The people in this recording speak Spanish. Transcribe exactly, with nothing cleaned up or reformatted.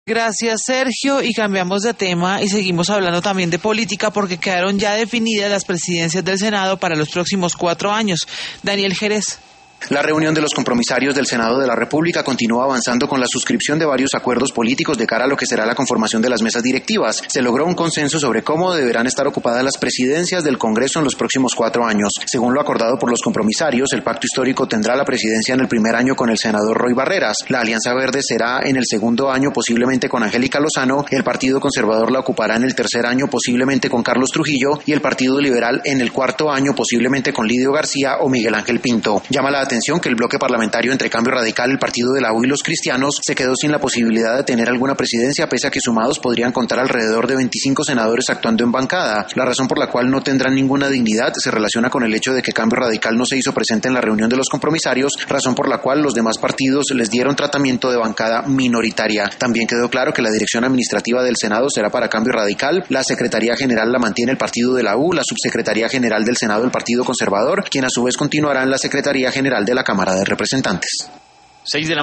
Gracias, Sergio, y cambiamos de tema y seguimos hablando también de política porque quedaron ya definidas las presidencias del Senado para los próximos cuatro años. Daniel Jerez. La reunión de los compromisarios del Senado de la República continúa avanzando con la suscripción de varios acuerdos políticos de cara a lo que será la conformación de las mesas directivas. Se logró un consenso sobre cómo deberán estar ocupadas las presidencias del Congreso en los próximos cuatro años. Según lo acordado por los compromisarios, el pacto histórico tendrá la presidencia en el primer año con el senador Roy Barreras. La Alianza Verde será en el segundo año posiblemente con Angélica Lozano, el Partido Conservador la ocupará en el tercer año posiblemente con Carlos Trujillo y el Partido Liberal en el cuarto año posiblemente con Lidio García o Miguel Ángel Pinto. Llama la atención que el bloque parlamentario entre Cambio Radical, el Partido de la U y los cristianos se quedó sin la posibilidad de tener alguna presidencia, pese a que sumados podrían contar alrededor de veinticinco senadores actuando en bancada. La razón por la cual no tendrán ninguna dignidad se relaciona con el hecho de que Cambio Radical no se hizo presente en la reunión de los compromisarios, razón por la cual los demás partidos les dieron tratamiento de bancada minoritaria. También quedó claro que la dirección administrativa del Senado será para Cambio Radical, la Secretaría General la mantiene el Partido de la U, la Subsecretaría General del Senado el Partido Conservador, quien a su vez continuará en la Secretaría General de la Cámara de Representantes. seis de la